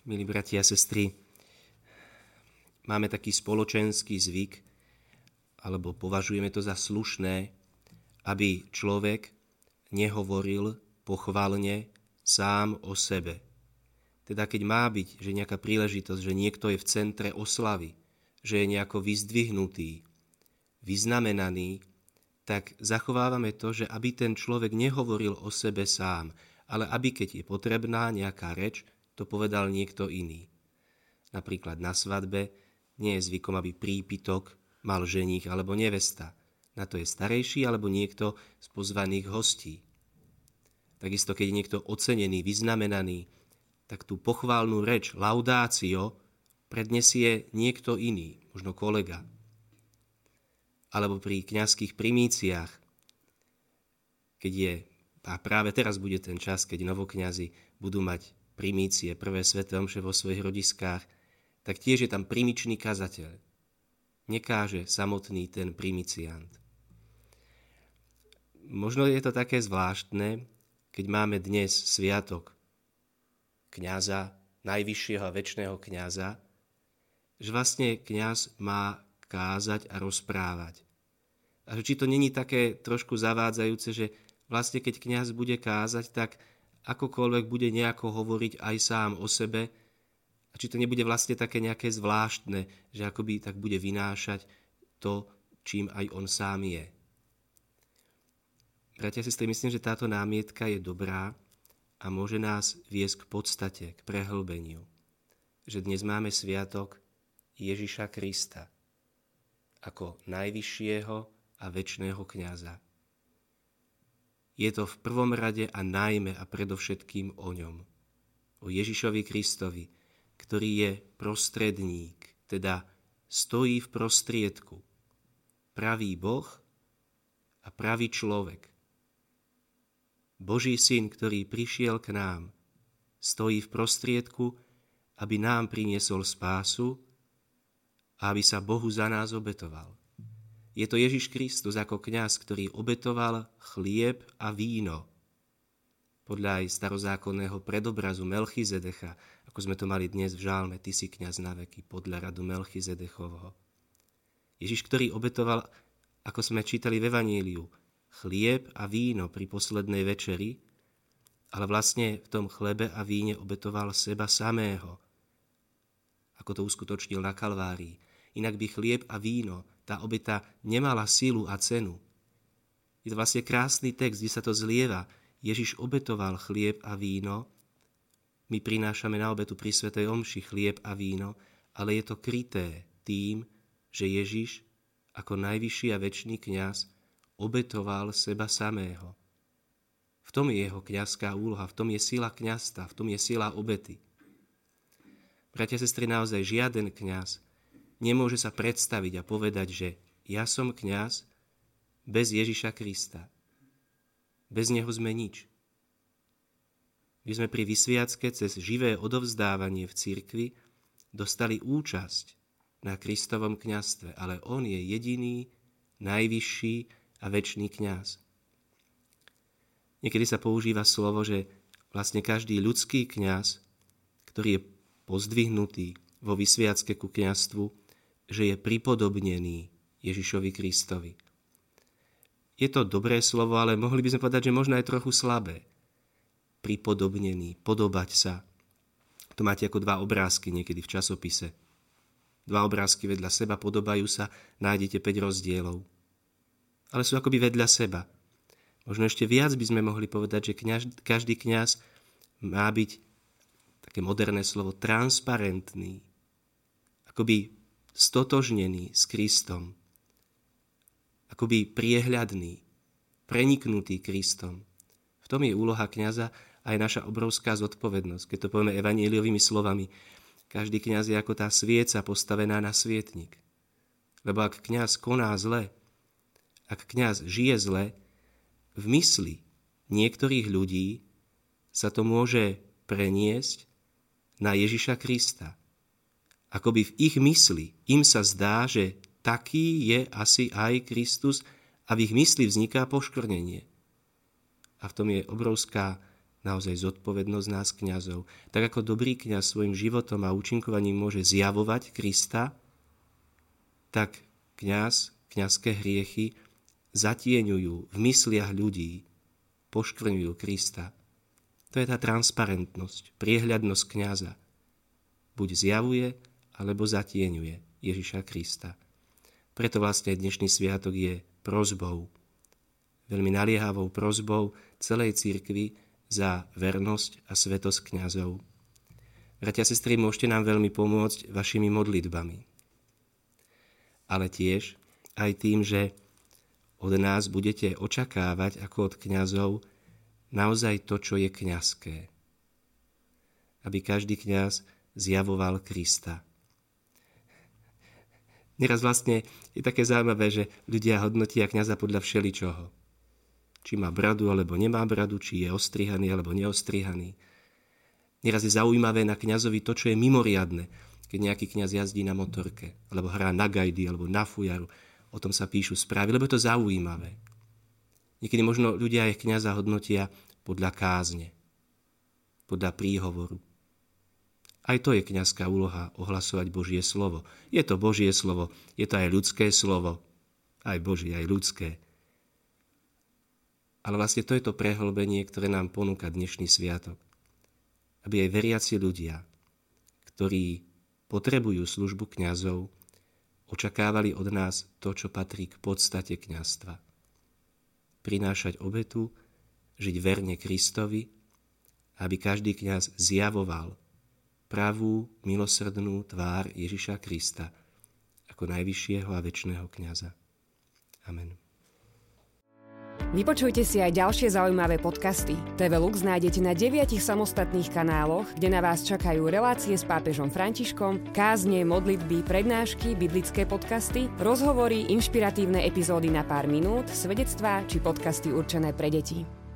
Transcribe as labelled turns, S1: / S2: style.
S1: Milí bratia a sestry, máme taký spoločenský zvyk, alebo považujeme to za slušné, aby človek nehovoril pochvalne sám o sebe. Teda keď má byť, že nejaká príležitosť, že niekto je v centre oslavy, že je nejako vyzdvihnutý, vyznamenaný, tak zachovávame to, že aby ten človek nehovoril o sebe sám, ale aby keď je potrebná nejaká reč, to povedal niekto iný. Napríklad na svadbe nie je zvykom, aby prípitok mal ženích alebo nevesta. Na to je starejší alebo niekto z pozvaných hostí. Takisto, keď je niekto ocenený, vyznamenaný, tak tú pochválnu reč, laudácio, prednesie niekto iný, možno kolega. Alebo pri kňazských primíciách, keď je, a práve teraz bude ten čas, keď novokňazi budú mať primície, prvé sväté omše vo svojich rodiskách, tak tiež je tam primičný kazateľ. Nekáže samotný ten primiciant. Možno je to také zvláštne, keď máme dnes sviatok kňaza, najvyššieho a večného kňaza, že vlastne kňaz má kázať a rozprávať. A či to není také trošku zavádzajúce, že vlastne keď kňaz bude kázať, tak akokoľvek bude nejako hovoriť aj sám o sebe, a či to nebude vlastne také nejaké zvláštne, že akoby tak bude vynášať to, čím aj on sám je. Bratia a sestry, myslím, že táto námietka je dobrá a môže nás viesť k podstate, k prehlbeniu. Že dnes máme sviatok Ježiša Krista ako najvyššieho a večného kňaza. Je to v prvom rade a najmä a predovšetkým o ňom. O Ježišovi Kristovi, ktorý je prostredník, teda stojí v prostriedku. Pravý Boh a pravý človek. Boží syn, ktorý prišiel k nám, stojí v prostriedku, aby nám priniesol spásu a aby sa Bohu za nás obetoval. Je to Ježiš Kristus ako kňaz, ktorý obetoval chlieb a víno. Podľa aj starozákonného predobrazu Melchizedecha, ako sme to mali dnes v žálme, ty si kňaz na veky, podľa radu Melchizedechovho. Ježiš, ktorý obetoval, ako sme čítali v Evaníliu, chlieb a víno pri poslednej večeri, ale vlastne v tom chlebe a víne obetoval seba samého, ako to uskutočnil na Kalvárii. Inak by chlieb a víno, tá obeta nemala silu a cenu. Je to vlastne krásny text, kde sa to zlieva. Ježiš obetoval chlieb a víno. My prinášame na obetu pri svätej omši chlieb a víno, ale je to kryté tým, že Ježiš ako najvyšší a večný kňaz obetoval seba samého. V tom je jeho kňazská úloha, v tom je sila kňazstva, v tom je sila obety. Bratia a sestry, naozaj žiaden kňaz nemôže sa predstaviť a povedať, že ja som kňaz bez Ježiša Krista. Bez neho sme nič. My sme pri vysviacke cez živé odovzdávanie v cirkvi dostali účasť na Kristovom kňazstve, ale on je jediný, najvyšší a večný kňaz. Niekedy sa používa slovo, že vlastne každý ľudský kňaz, ktorý je pozdvihnutý vo vysviacke ku kňazstvu, že je pripodobnený Ježišovi Kristovi. Je to dobré slovo, ale mohli by sme povedať, že možno aj trochu slabé. Pripodobnený, podobať sa. To máte ako dva obrázky niekedy v časopise. Dva obrázky vedľa seba, podobajú sa, nájdete 5 rozdielov. Ale sú akoby vedľa seba. Možno ešte viac by sme mohli povedať, že každý kňaz má byť, také moderné slovo, transparentný. Akoby stotožnený s Kristom. Akoby priehľadný, preniknutý Kristom. V tom je úloha kňaza a je naša obrovská zodpovednosť. Keď to povieme evaníliovými slovami, každý kňaz je ako tá svieca postavená na svietnik. Lebo ak kňaz koná zle, ak kňaz žije zle, v mysli niektorých ľudí sa to môže preniesť na Ježiša Krista. Akoby v ich mysli im sa zdá, že taký je asi aj Kristus a v ich mysli vzniká poškvrnenie. A v tom je obrovská naozaj zodpovednosť nás kňazov. Tak ako dobrý kňaz svojim životom a účinkovaním môže zjavovať Krista, tak kňazské hriechy zatieňujú v mysliach ľudí, poškvrňujú Krista. To je tá transparentnosť, priehľadnosť kňaza. Buď zjavuje, alebo zatieňuje Ježiša Krista. Preto vlastne dnešný sviatok je prosbou, veľmi naliehavou prosbou celej cirkvi za vernosť a svätosť kňazov. Bratia a sestry, môžete nám veľmi pomôcť vašimi modlitbami. Ale tiež aj tým, že od nás budete očakávať ako od kňazov naozaj to, čo je kňazské. Aby každý kňaz zjavoval Krista. Neraz vlastne je také zaujímavé, že ľudia hodnotia kňaza podľa všeličoho. Či má bradu, alebo nemá bradu, či je ostrihaný, alebo neostrihaný. Neraz je zaujímavé na kňazovi to, čo je mimoriadne, keď nejaký kňaz jazdí na motorke, alebo hrá na gajdy, alebo na fujaru. O tom sa píšu správy, lebo je to zaujímavé. Niekedy možno ľudia aj kňaza hodnotia podľa kázne, podľa príhovoru. Aj to je kňazská úloha, ohlasovať Božie slovo. Je to Božie slovo, je to aj ľudské slovo, aj Božie, aj ľudské. Ale vlastne to je to prehlbenie, ktoré nám ponúka dnešný sviatok. Aby aj veriaci ľudia, ktorí potrebujú službu kňazov, očakávali od nás to, čo patrí k podstate kňazstva. Prinášať obetu, žiť verne Kristovi, aby každý kňaz zjavoval pravú, milosrdnú tvár Ježiša Krista ako najvyššieho a večného kňaza. Amen.
S2: Vypočujte si aj ďalšie zaujímavé podcasty. TV Lux nájdete na 9 samostatných kanáloch, kde na vás čakajú relácie s pápežom Františkom, kázne, modlitby, prednášky, biblické podcasty, rozhovory, inšpiratívne epizódy na pár minút, svedectvá či podcasty určené pre deti.